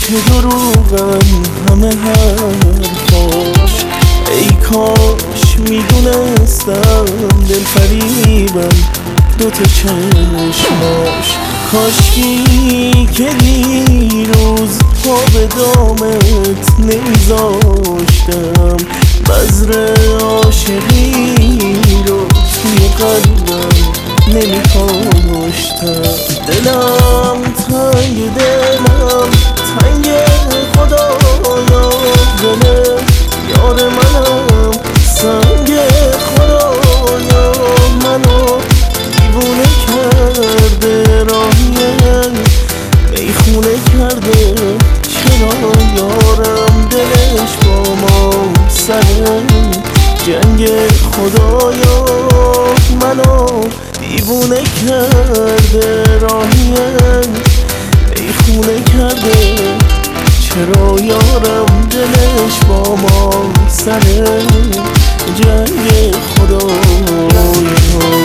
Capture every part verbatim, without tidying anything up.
چه دروغن همه حرفاش، ای کاش میدونستم دل فریبن دوتا چشماش. کاشکی که دیروز پا به دامت نمیذاشتم، بذر عاشقی رو توی قلبم نمیکاشتم. دلم تنگ، دلم تنگ خدایا، دل یار منم سنگ خدایا. منو دیوونه کرده راهی میخونه کرده، چرا یارم دلش با ما سر جنگ خدایا. منو دیوونه کرده راهی میخونه کرده، چرا یارم دلش با ما سر جنگ خدایا.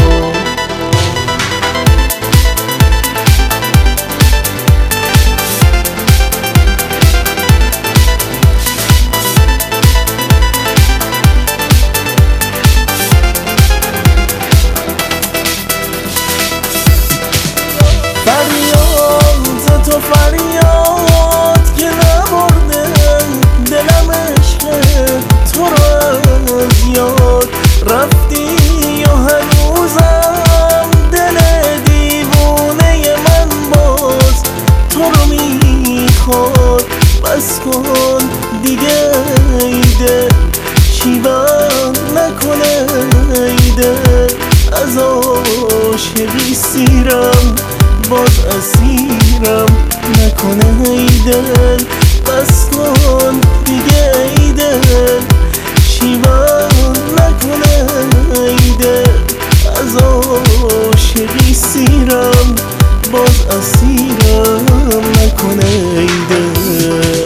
فریاد تو فریاد که نبردن دلم عشق تو رو از یاد رفتی، یا هنوزم دل دیوونه من باز تو رو میخواد. بس کن دیگه ایده شیبم نکنه، ایده از عاشقی سیرم باز اسیرم نکنه. ایدل بس کن دیگه، ایدل شیبم نکنه، ایدل از عاشقی سیرم باز اسیرم نکنه. ایدل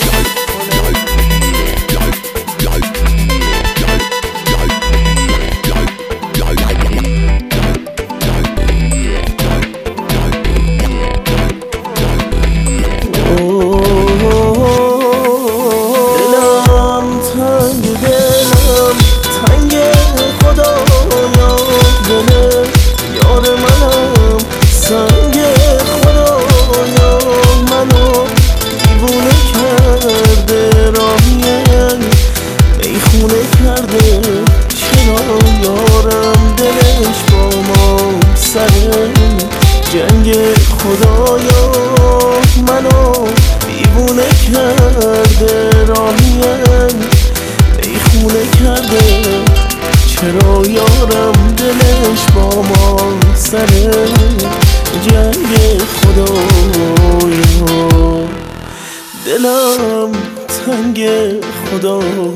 جنگ خدایا. منو دیوونه کرده راهیم میخونه کرده، چرا یارم دلش با ما سر جنگ خدایا. دلم تنگ خدایا.